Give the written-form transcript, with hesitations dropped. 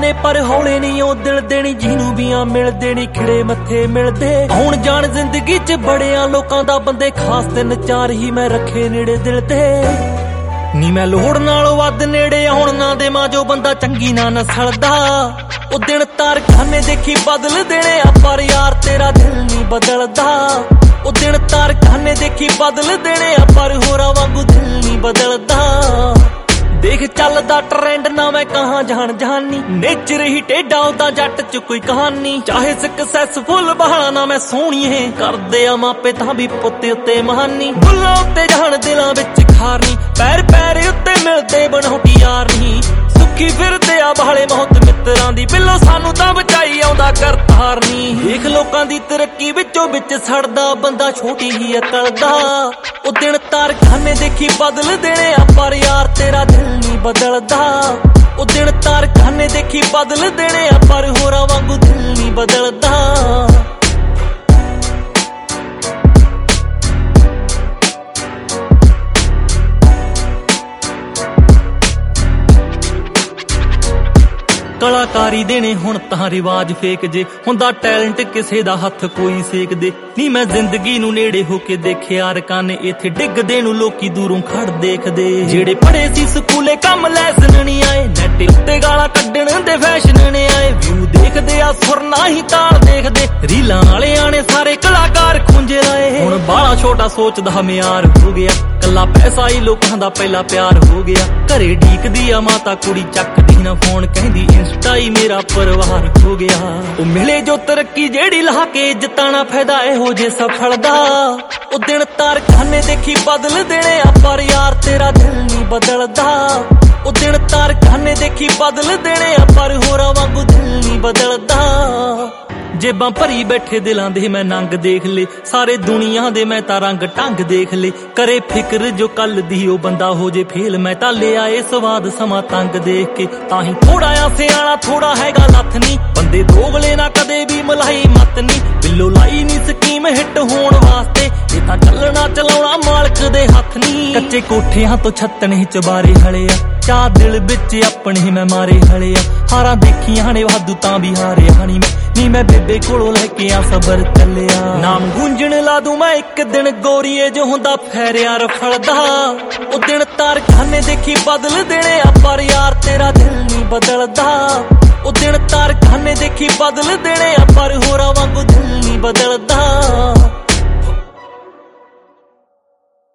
ਨੇ ਪਰ ਹੌਲੇ ਨਹੀਂ ਉਹ ਦਿਲ ਦੇਣੀ ਜਿਹਨੂੰ ਵੀ ਆ ਮਿਲਦੇ ਨਹੀਂ ਖਿੜੇ ਮੱਥੇ ਮਿਲਦੇ ਆਉਣ ਜਾਣ ਜ਼ਿੰਦਗੀ 'ਚ ਬੜਿਆਂ ਲੋਕਾਂ ਦਾ ਬੰਦੇ ਖਾਸ 3-4 ਹੀ ਮੈਂ ਰੱਖੇ ਨੇੜੇ ਦਿਲ ਤੇ ਨੀ ਮੈਂ ਲੋੜ ਨਾਲੋਂ ਵੱਧ ਨੇੜੇ ਆਉਣ ਨਾ ਦੇਵਾਂ ਜੋ ਬੰਦਾ ਚੰਗੀ ਨਾ ਨਸਲਦਾ ਉਹ ਦਿਨ ਤਾਰਖਾਨੇ ਦੇਖੀ ਬਦਲ ਦੇਣੇ ਆ ਪਰ ਯਾਰ ਤੇਰਾ ਦਿਲ ਨਹੀਂ ਬਦਲਦਾ ਉਹ ਦਿਨ ਤਾਰਖਾਨੇ ਦੇਖੀ ਬਦਲ ਦੇਣੇ ਆ ਪਰ ਹੋਰਾਂ ਵਾਂਗੂ ਦਿਲ ਨਹੀਂ ਬਦਲਦਾ ਦੇਖ ਚੱਲਦਾ ਟ੍ਰੈਂਡ ਨਾ ਮੈਂ ਕਹਾਂ ਜਾਣ ਜਹਾਨੀ ਨੇਚਰ ਹੀ ਟੇਢਾ ਉਹਦਾ ਜੱਟ 'ਚ ਕੋਈ ਕਹਾਣੀ ਚਾਹੇ ਸਕਸੈਸਫੁਲ ਬਹਾਨਾ ਨਾ ਮੈਂ ਸੋਹਣੀਏ ਕਰਦੇ ਆ ਮਾਪੇ ਤਾਂ ਵੀ ਪੁੱਤ ਉੱਤੇ ਮਹਾਨੀ ਬੁੱਲਾਂ ਉੱਤੇ ਜਾਣ ਦਿਲਾਂ ਵਿੱਚ ਖਾਰਨੀ ਪੈਰ ਪੈਰ ਉੱਤੇ ਮਿਲਦੇ ਬਣਾਉਟੀ ਯਾਰ ਨਹੀਂ ਸੁੱਖੀ ਫਿਰਦੇ ਆ ਬਾਲੇ ਮੌਤ ਮਿੱਤਰਾਂ ਦੀ ਬਿੱਲੋ ਸਾਨੂੰ ਤਾਂ ਬਚਾਈ ਆਉਂਦਾ ਕਰਤਾਰ ਨਹੀਂ ਦੇਖ ਲੋਕਾਂ ਦੀ ਤਰੱਕੀ ਵਿੱਚੋਂ ਵਿੱਚ ਸੜਦਾ ਬੰਦਾ ਛੋਟੀ ਹੀ ਅਕਲ ਦਾ ਉਹ ਦਿਨ ਤਾਰਖਾਨੇ ਦੇਖੀ ਬਦਲ ਦੇਣੇ ਆ ਪਰ ਯਾਰ ਤੇਰਾ ਦਿਲ ਨਹੀਂ ਬਦਲਦਾ ਉਹ ਦਿਨ ਤਾਰਖਾਨੇ ਦੇਖੀ ਬਦਲ ਦੇਣੇ ਆ ਪਰ ਹੋਰਾਂ ਵਾਂਗੂ ਦਿਲ ਨਹੀਂ ਬਦਲਦਾ ਕਲਾਕਾਰੀ ਦੇਣੇ ਹੁਣ ਤਾਂ ਰਿਵਾਜ ਫੇਕ ਜੇ ਹੁੰਦਾ ਟੈਲੈਂਟ ਕਿਸੇ ਦਾ ਹੱਥ ਕੋਈ ਸੇਕਦੇ ਨੀ ਮੈਂ ਜ਼ਿੰਦਗੀ ਨੂੰ ਨੇੜੇ ਹੋ ਕੇ ਦੇਖਿਆ ਰਕਾਨੇ ਇੱਥੇ ਡਿੱਗਦੇ ਨੂੰ ਲੋਕੀ ਦੂਰੋਂ ਖੜ ਦੇਖਦੇ ਜਿਹੜੇ ਪੜ੍ਹੇ ਸੀ ਸਕੂਲੇ ਕੰਮ ਲੈਸਨ ਨਹੀਂ ਆਏ ਨੈਟ ਉੱਤੇ ਗਾਲਾਂ ਕੱਢਣ ਦੇ ਫੈਸ਼ਨ ਨੇ ਆਏ ਵਿਊ ਦੇਖਦੇ ਆ ਸੁਰ ਨਾ ਹੀ ਤਾਲ ਦੇਖਦੇ ਰੀਲਾਂ ਵਾਲਿਆਂ ਨੇ ਸਾਰੇ ਕਲਾਕਾਰ ਖੁੰਝੇ ਲਾਏ ਹੁਣ ਬਾਲਾ ਛੋਟਾ ਸੋਚਦਾ ਮਿਆਰ ਹੋ ਗਿਆ ਕੱਲਾ ਪੈਸਾ ਹੀ ਲੋਕਾਂ ਦਾ ਪਹਿਲਾ ਪਿਆਰ ਹੋ ਗਿਆ ਘਰੇ ਢੀਕਦੀ ਆ ਮਾਤਾ ਕੁੜੀ ਚੱਕਦੀ ਨਾ ਫੋਨ ਕਹਿੰਦੀ ਇੰਸਟਾ ਹੀ ਮੇਰਾ ਪਰਿਵਾਰ ਹੋ ਗਿਆ ਉਹ ਮਿਲੇ ਜੋ ਤਰੱਕੀ ਜਿਹੜੀ ਲਾ ਕੇ ਜਿੱਤਾਣਾ ਫਾਇਦਾ ਇਹੋ ਜੇ ਸਫਲ ਦਾ ਉਹ ਦਿਨ ਤਾਰਖਾਨੇ ਦੇਖੀ ਬਦਲ ਦੇਣੇ ਆ ਪਰ ਯਾਰ ਤੇਰਾ ਦਿਲ ਨਹੀਂ ਬਦਲਦਾ ਉਹ ਦਿਨ ਤਾਰਖਾਨੇ ਦੇਖੀ ਬਦਲ ਦੇਣੇ ਆ ਪਰ ਹੋਰਾਂ ਵਾਂਗੂ ਦਿਲ ਨਹੀਂ ਬਦਲਦਾ ਜੇਬਾਂ ਭਰੀ ਬੈਠੇ ਦਿਲਾਂ ਦੇ ਮੈਂ ਨੰਗ ਦੇਖ ਲੇ ਸਾਰੇ ਦੁਨੀਆ ਦੇ ਮੈਂ ਤਾਂ ਰੰਗ ਢੰਗ ਦੇਖ ਲੇ ਕਰੇ ਫਿਕਰ ਜੋ ਕੱਲ ਦੀ ਉਹ ਬੰਦਾ ਹੋ ਜੇ ਫੇਲ ਮੈਂ ਤਾਂ ਲਿਆ ਏ ਸਵਾਦ ਸਮਾਂ ਤੰਗ ਦੇਖ ਕੇ ਤਾਂ ਹੀ ਥੋੜਾ ਆ ਸਿਆਣਾ ਥੋੜਾ ਹੈਗਾ ਲੱਥ ਨੀ ਬੰਦੇ ਦੋਗਲੇ ਨਾ ਕਦੇ ਵੀ ਮਲਾਈ ਮਤ ਨੀ ਬਿੱਲੋ ਲਾਈ ਨੀ ਸਕੀਮ ਹਿੱਟ ਹੋਣ ਵਾਸਤੇ ਇਹ ਤਾਂ ਚੱਲਣਾ ਚਲਾਉਣਾ ਮਾਲਕ ਦੇ ਹੱਥ ਨੀ ਕੱਚੇ ਕੋਠਿਆਂ ਤੋਂ ਛੱਤਣੇ ਚਬਾਰੇ ਹਲੇ ਆ ਚਾਹ ਦਿਲ ਵਿੱਚ ਆਪਣੇ ਮੈਂ ਮਾਰੇ ਹਲੇ ਆ ਹਾਰਾਂ ਦੇਖੀਆਂ ਨੇ ਵਾਧੂ ਤਾਂ ਵੀ ਹਾਰਿਆ ਨੀ ਮੈਂ ਬੇਬੇ ਕੋਲੋਂ ਲੈ ਕੇ ਆ ਸਬਰ ਚੱਲਿਆ ਨਾਮ ਗੂੰਜਣ ਲਾ ਦੂੰ ਮੈਂ ਇੱਕ ਦਿਨ ਗੋਰੀਏ ਜੋ ਹੁੰਦਾ ਫੈਰਿਆ ਰਫਲਦਾ ਉਹ ਦਿਨ ਤਾਰਖਾਨੇ ਦੇਖੀ ਬਦਲ ਦੇਣੇ ਆ ਪਰ ਯਾਰ ਤੇਰਾ ਦਿਲ ਨਹੀਂ ਬਦਲਦਾ ਉਹ ਦਿਨ ਤਾਰਖਾਨੇ ਦੇਖੀ ਬਦਲ ਦੇਣੇ ਆ ਪਰ ਹੋਰਾਂ ਵਾਂਗੂ ਦਿਲ ਨਹੀਂ ਬਦਲਦਾ